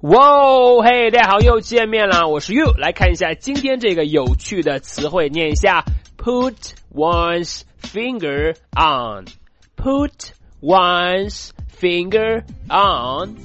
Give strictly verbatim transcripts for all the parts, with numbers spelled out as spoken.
哇，嘿，大家好，又见面了，我是 You。来看一下今天这个有趣的词汇，念一下 Put one's finger on. Put one's finger on.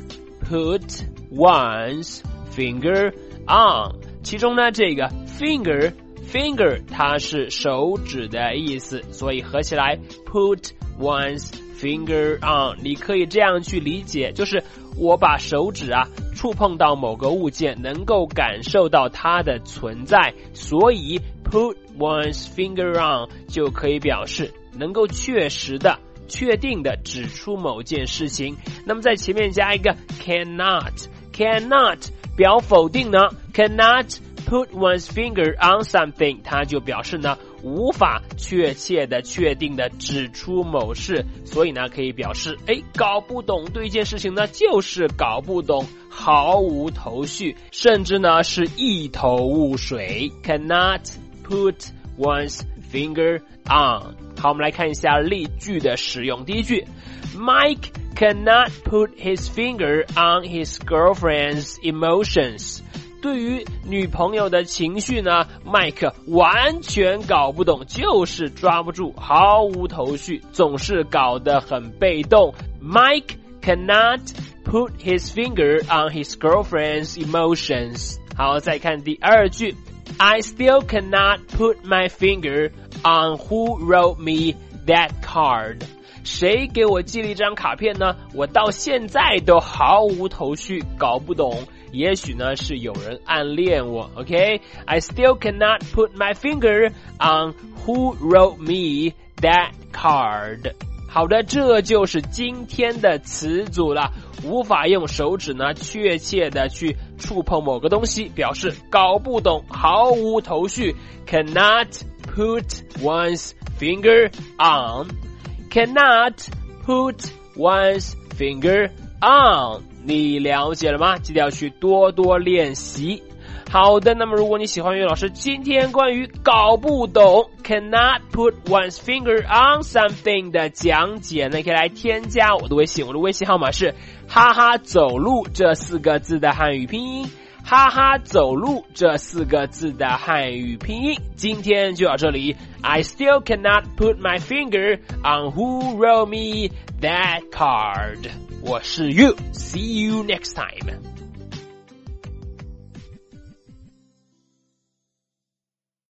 Put one's finger on. 其中呢，这个 finger finger 它是手指的意思，所以合起来 Put one's finger on. 你可以这样去理解，就是我把手指啊触碰到某个物件，能够感受到它的存在，所以 put one's finger on 就可以表示能够确实的确定的指出某件事情。那么在前面加一个 cannot cannot 表否定呢， cannot put one's finger on something 它就表示呢无法确切的确定的指出某事，所以呢可以表示诶搞不懂，对一件事情呢就是搞不懂，毫无头绪，甚至呢是一头雾水。 cannot put one's finger on。 好，我们来看一下例句的使用。第一句 Mike cannot put his finger on his girlfriend's emotions。对于女朋友的情绪呢，麦克完全搞不懂，就是抓不住，毫无头绪，总是搞得很被动。 Mike cannot put his finger on his girlfriend's emotions。 好，再看第二句 I still cannot put my finger on who wrote me that card。谁给我寄了一张卡片呢？我到现在都毫无头绪，搞不懂。也许呢是有人暗恋我 OK I still cannot put my finger on who wrote me that card。 好的，这就是今天的词组了。无法用手指呢确切的去触碰某个东西，表示搞不懂，毫无头绪。 Cannot put one's finger on. Cannot put one's finger on。你了解了吗？记得要去多多练习。好的，那么如果你喜欢岳老师今天关于搞不懂 cannot put one's finger on something 的讲解呢，可以来添加我的微信，我的微信号码是哈哈走路这四个字的汉语拼音，哈哈走路这四个字的汉语拼音。今天就到这里。 I still cannot put my finger on who wrote me that card。 我是 You， see you next time。